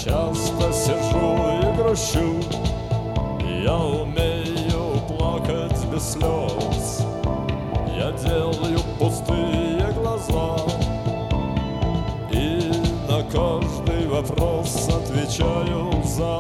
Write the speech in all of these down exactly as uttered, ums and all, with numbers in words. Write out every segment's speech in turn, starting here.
часто сижу и грущу, я умею плакать без слез. Я делаю пустые глаза и на каждый вопрос отвечаю «за».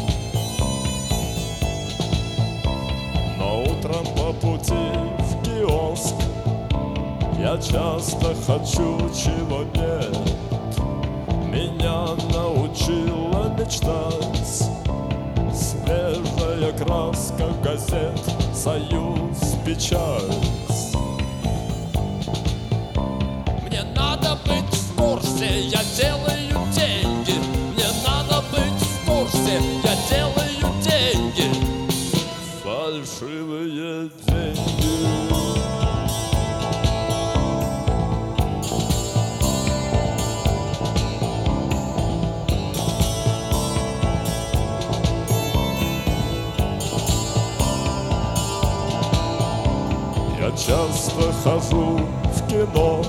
Но утром по пути в киоск я часто хочу, чего нет. Меня научила мечтать свежая краска газет, «Союз», «Печать». Мне надо быть в курсе, я делаю деньги. Мне надо быть в курсе, я делаю деньги. Фальшивые деньги. Я часто хожу в кино,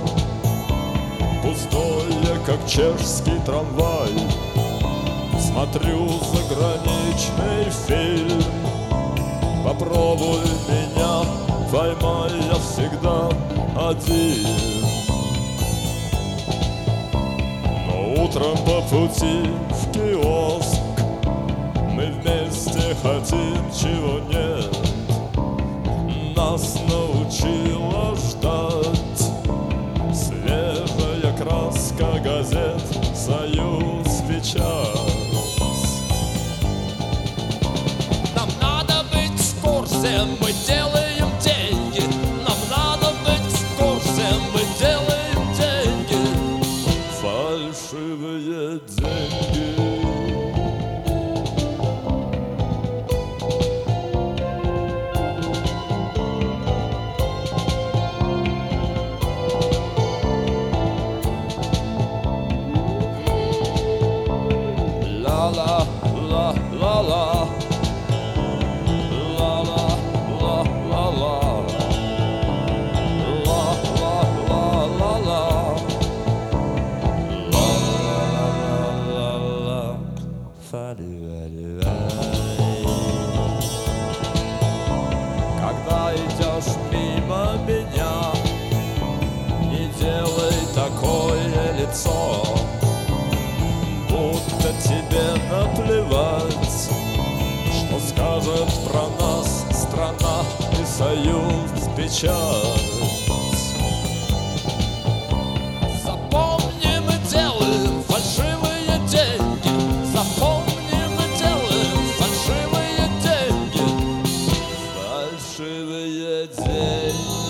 пустое, как чешский трамвай. Смотрю заграничный фильм, попробуй меня, поймай, я всегда один. Но утром по пути в киоск мы вместе хотим, чего нет. Нас научила ждать свежая краска газет, «Союз», «Печать». Нам надо быть в курсе, мы делаем деньги. Нам надо быть в курсе, мы делаем деньги. Фальшивые деньги. La la la la la la la la la la la la la Когда идешь мимо меня, не делай такое лицо, будто тебе наплевать, что скажет про нас страна и «Союз», «Печать». Запомни, мы делаем фальшивые деньги. Запомни, мы делаем фальшивые деньги. Фальшивые деньги.